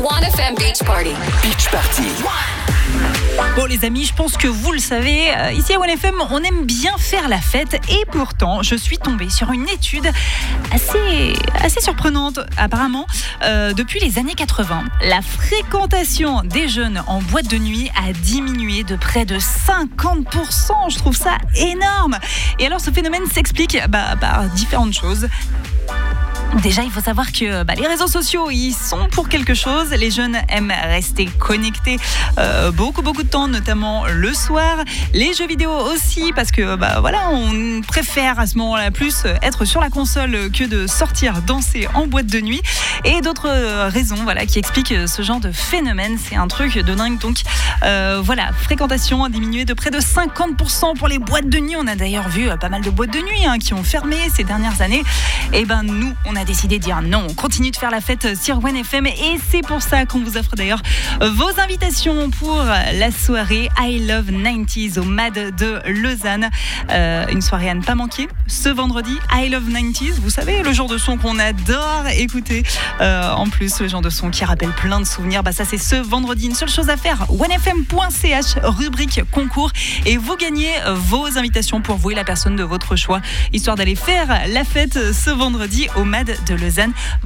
1FM Beach Party. Beach Party. Bon les amis, je pense que vous le savez, ici à 1FM, on aime bien faire la fête et pourtant, je suis tombée sur une étude assez surprenante apparemment. Depuis les années 80, la fréquentation des jeunes en boîte de nuit a diminué de près de 50%. Je trouve ça énorme. Et alors ce phénomène s'explique par différentes choses. Déjà, il faut savoir que les réseaux sociaux, ils sont pour quelque chose. Les jeunes aiment rester connectés beaucoup de temps, notamment le soir. Les jeux vidéo aussi, parce que on préfère à ce moment-là plus être sur la console que de sortir danser en boîte de nuit. Et d'autres raisons qui expliquent ce genre de phénomène. C'est un truc de dingue. Donc fréquentation a diminué de près de 50% pour les boîtes de nuit. On a d'ailleurs vu pas mal de boîtes de nuit qui ont fermé ces dernières années. Et nous, on a décidé de dire non, on continue de faire la fête sur 1FM et c'est pour ça qu'on vous offre d'ailleurs vos invitations pour la soirée I Love 90s au MAD de Lausanne. Une soirée à ne pas manquer ce vendredi. I Love 90s, vous savez, le genre de son qu'on adore écouter. En plus, le genre de son qui rappelle plein de souvenirs. Ça c'est ce vendredi. Une seule chose à faire, 1fm.ch, rubrique concours, et vous gagnez vos invitations pour vous et la personne de votre choix, histoire d'aller faire la fête ce vendredi au MAD de Lausanne.